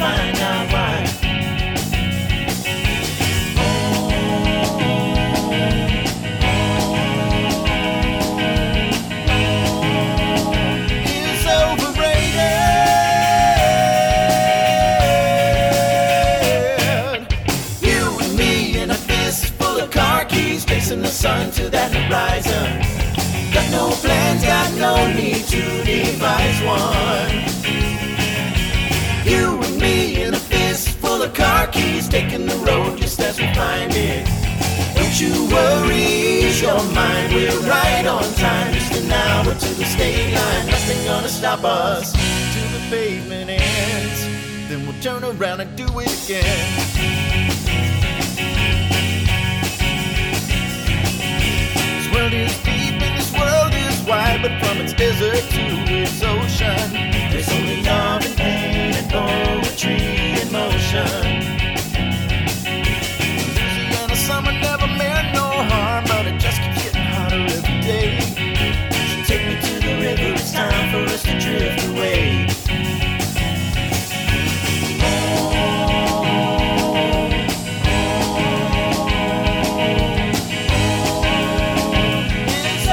find out why. It's overrated. You and me in a fist full of car keys, facing the sun to that horizon. Got no plans, got no need to devise one. You and me in a fist full of car keys, taking the road just as we find it. Don't you worry, ease your mind, we're right on time. Just an hour to the state line, nothing gonna stop us. Till the pavement ends, then we'll turn around and do it again. This world is deep and this world is wide, but from its desert to its ocean, there's only love and pain and poetry in motion. Louisiana summer never meant no harm, but it just keeps getting hotter every day. So take me to the river, it's time for us to drift away. It's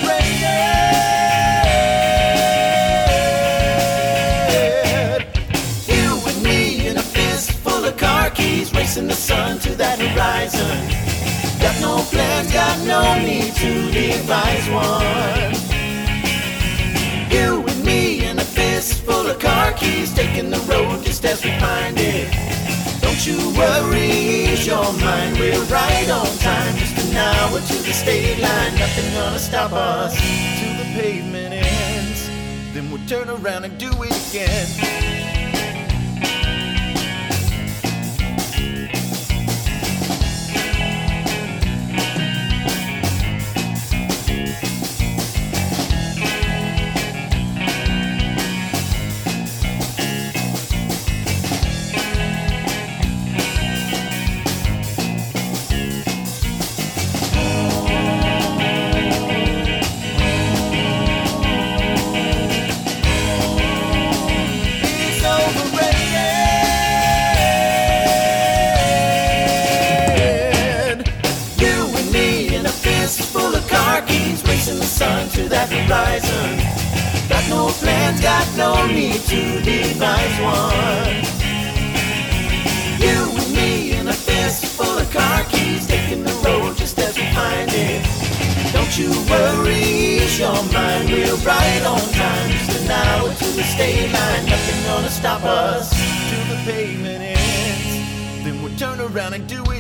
overrated. You and me in a fist full of car keys, racing the sun to that horizon. Got no plans, got no need to devise one. You and me in a fist full of car keys, taking the road just as we find it. Don't you worry, ease your mind, we're right on time. Just an hour to the state line, nothing gonna stop us. Till the pavement ends, then we'll turn around and do it again. It's overrated. You and me in a fist full of car keys, racing the sun to that horizon. Got no plans, got no need to devise one. You and me in a fist full of car keys, taking the road just as we find it. Don't you worry, ease your mind, we're right on time. Just an hour to the state line, nothing gonna stop us. Till the pavement ends, then we'll turn around and do